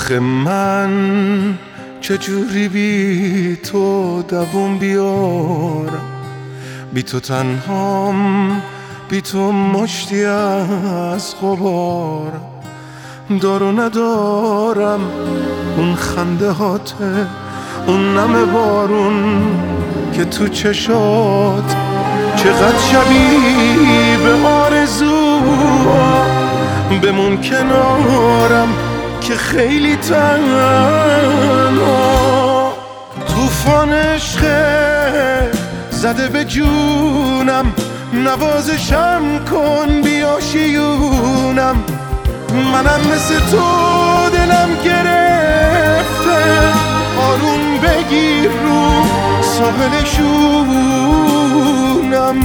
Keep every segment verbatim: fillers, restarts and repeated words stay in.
آخه من چجوری بی تو دووم بیارم، بی تو تنهام، بی تو مشتی از غبارم. دارو ندارم اون خنده هاته، اون نم بارون که تو چشات، چقدر شبیه به آرزو. بمون کنارم که خیلی تنها. توفان عشق زده به جونم، نوازشم کن بیا شیونم. منم مثل تو دلم گرفته، آروم بگیر رو ساحل شونم.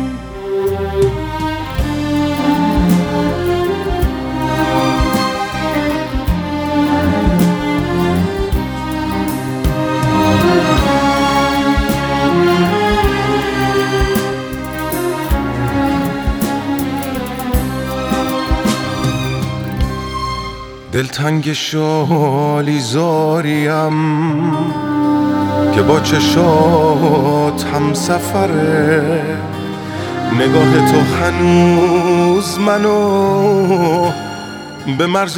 دلتنگ شالی زاریم که با چشات هم سفره. نگاه تو هنوز منو به مرز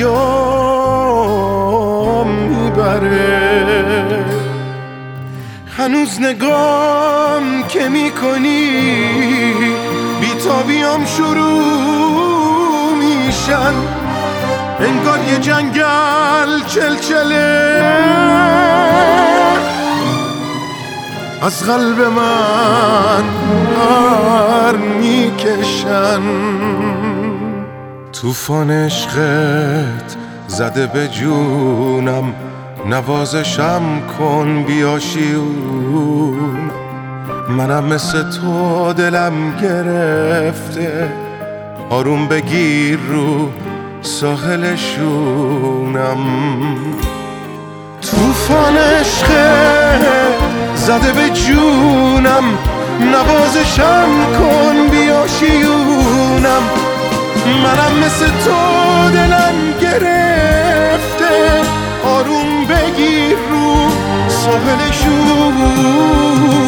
دریا میبره. هنوز نگام که میکنی بیتابیام شروع میشن، انگار یه جنگل چلچله از قلب من پر میکشن. توفان عشقت زده به جونم، نوازشم کن بیا شیون. منم مثل تو دلم گرفته، آروم بگیر رو ساحل شونم. توفان عشق زده به جونم، نوازشم کن بیا شیونم. منم مثل تو دلم گرفته، آروم بگیر رو ساحل شونم.